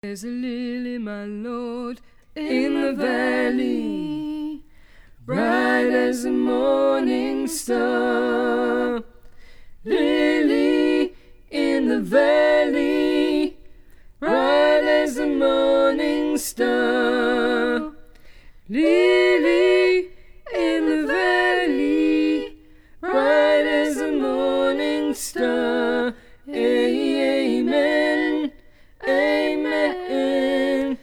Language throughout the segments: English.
There's a lily, my Lord, in the valley, bright as the morning star. Lily in the valley, bright as the morning star. Lily in the valley, bright as the morning star. Amen. Amen,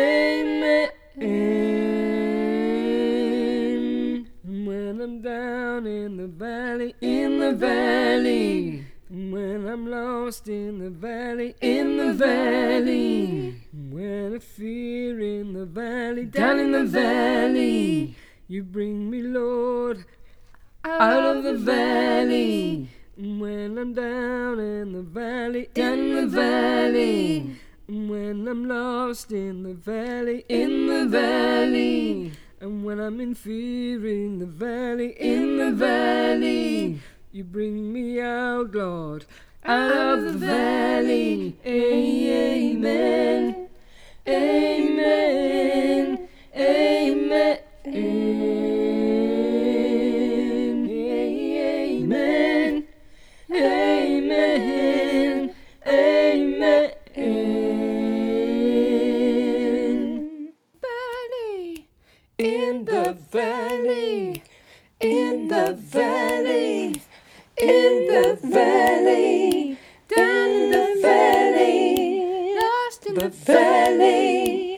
amen. When I'm down in the valley, when I'm lost in the valley, when I fear in the valley, down in the valley, you bring me, Lord, out of the valley. When I'm down in the valley, when I'm lost in the valley, and when I'm in fear in the valley, you bring me out, Lord, out of the valley. Amen, amen, amen, amen. Amen, amen. Valley, in the valley, in the valley, in the valley, down in the valley, lost in the valley.